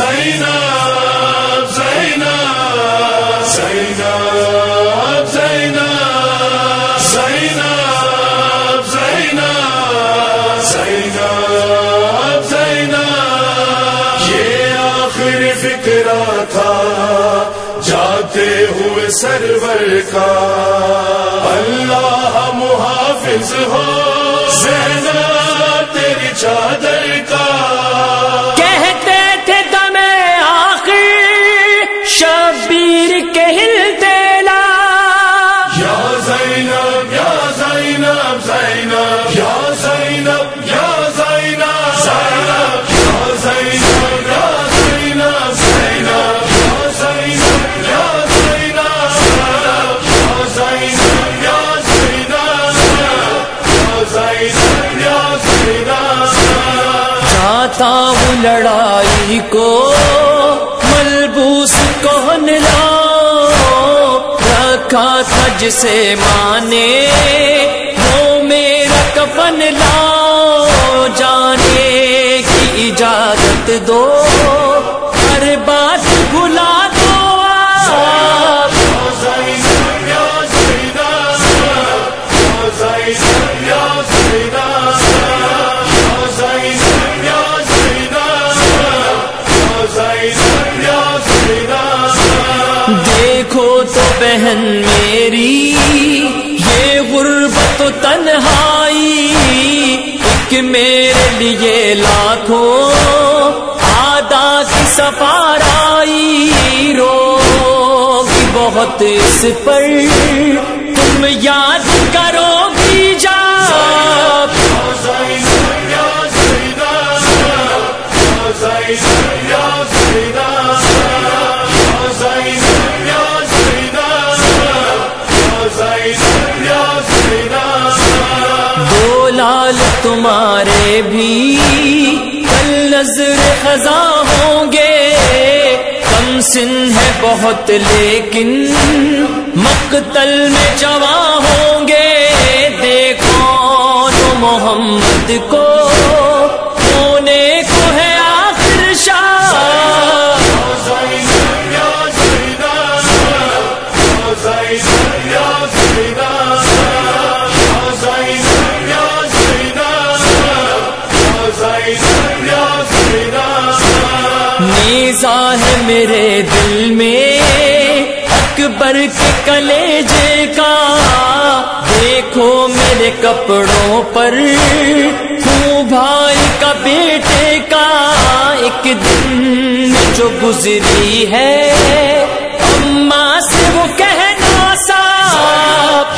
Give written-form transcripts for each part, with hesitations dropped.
زینب زینب زینب زینب زینب زینب زینب زینب یہ آخری فکرہ تھا جاتے ہوئے سرور کا، اللہ محافظ ہو زینب تیری چادر کا۔ کہتے تھے دم آخر شبیر کے ہلتے لا، یا زینب یا زینب زینب یا زینب یا زینب زینب یا زینب یا زینب زینب یا زینب یا زینب زینب یا زینب یا زینب یا زینب۔ جاتا ہوں لڑائی کو ملبوس کون لاؤ، رکھا تھا جسے مانے وہ میرا کفن لاؤ، جانے کی اجازت دو ہر بات بھلا دو آپ۔ دیکھو تو بہن میری یہ غربت و تنہائی، ایک میرے لیے لاکھوں آدھا کی سفارائی، روگی بہت اس پر تم یاد کرو گی جا۔ دو لال تمہارے بھی کل نظر خزاں ہوں گے، کم سن ہے بہت لیکن مقتل میں جواں ہوں گے، دیکھو تو محمد کو ہونے کو ہے آخر شاہ۔ نیزہ ہے میرے دل میں اکبر کے کلیجے کا، دیکھو میرے کپڑوں پر ہوں بھائی کا بیٹے کا، ایک دن جو گزری ہے اماں سے وہ کہنا صاف۔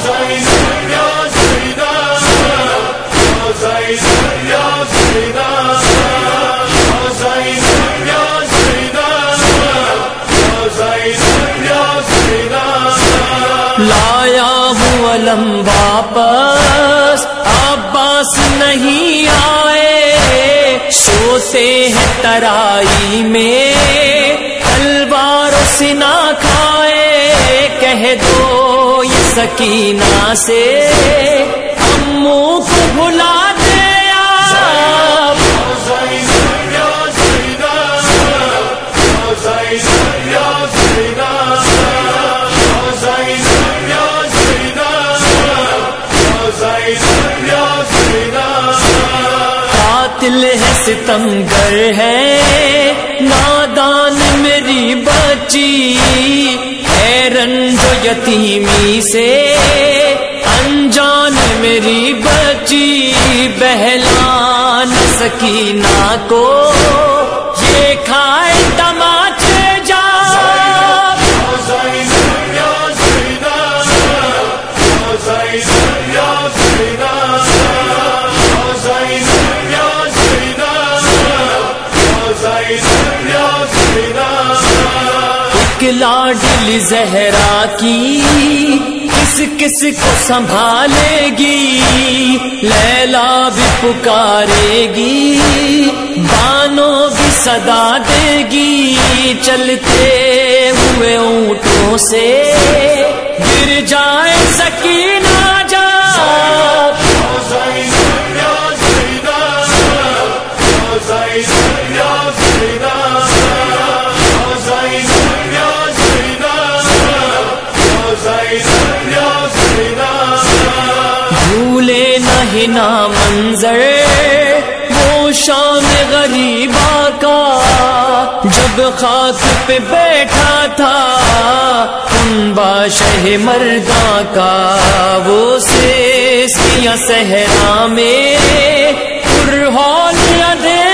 لایا ہوں علم واپس عباس نہیں آئے، سوتے ہیں ترائی میں تلوار و سنا کھائے، کہہ دو یہ سکینہ سے اموں کو بھلا دے آپ۔ قاتل ہے ستمگر ہے نادان میری بچی، ہے رنج و یتیمی سے انجان میری بچی، بہلان سکینہ کو یہ کھائے تماچے جا۔ ایک لاڈلی زہرا کی کس کس کو سنبھالے گی، لیلا بھی پکارے گی بانوں بھی صدا دے گی، چلتے ہوئے اونٹوں سے گر جائے سکینہ جا۔ زینب یا زینب یا زینب منظر وہ شام غریبا کا، جب خاک پہ بیٹھا تھا کنبہ شہ مرداں کا، وہ سیسکیاں صحرا میں پرہول ادھیرا